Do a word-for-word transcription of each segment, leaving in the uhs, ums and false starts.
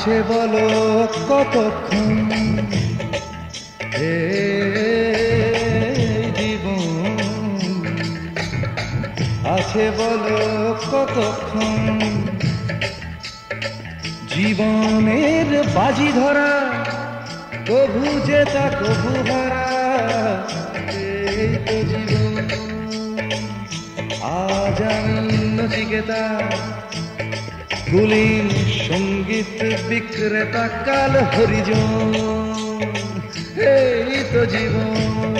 আছে বলো কতক্ষণ এ জীবন, আছে বলো কতক্ষণ জীবনের বাজি ধরা, কভু জেতা কভু হারা, এই তো জীবন। আজ আমি নচিকেতা, কুলীন সঙ্গীত বিক্রেতা, কাল হরিজন, এই তো জীবন।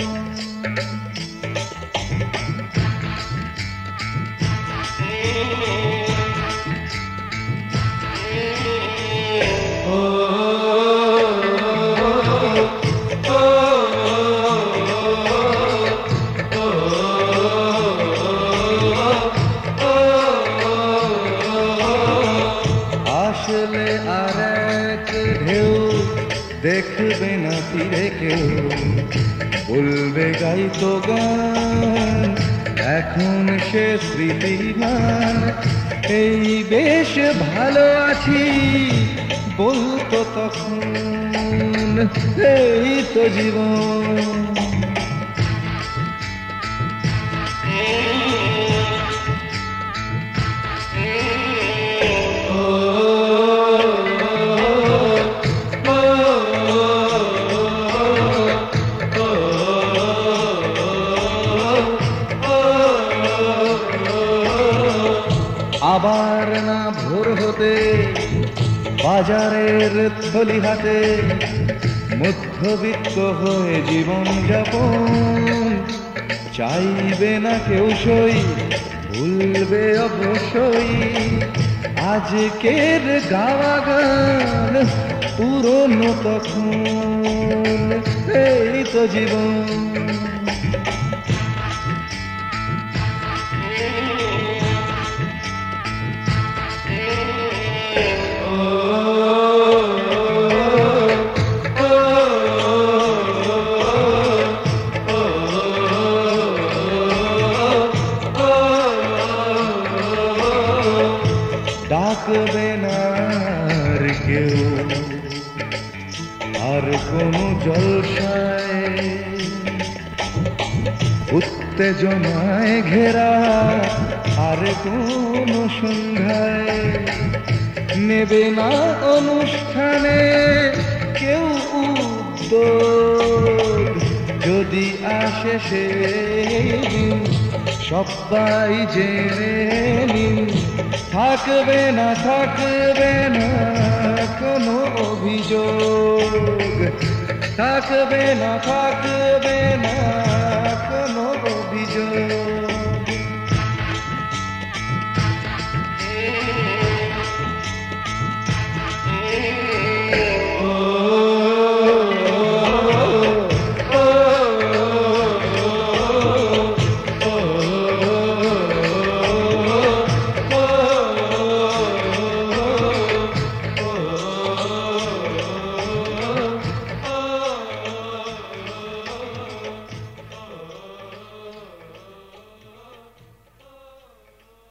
আসলে আর এক ঢেউ দেখবে না ফিরে কেউ, বলবে গাইতো গান এখন সে স্মৃতিমান। এই বেশ ভালো আছি বলতো তখন, এই তো জীবন। আবার না ভোর হতে বাজারের থলি হাতে, মধ্যবিত্ত হয়ে জীবন যাপন চাইবে না কেউ সই, ভুলবে অবশ্যই আজকের গাওয়া গান পুরনো তখন, এই তো জীবন। ডাকবে না আর কেউ আর কোনো জলসায়, উত্তেজনায় ঘেরা আর কোনো সন্ধ্যায়, নেবে না অনুষ্ঠানে কেউ উদ্যোগ, যদি আসে সেদিন সবাই জেনে নিন, থাকবে না থাকবে না কোনো অভিযোগ, থাকবে না থাকবে না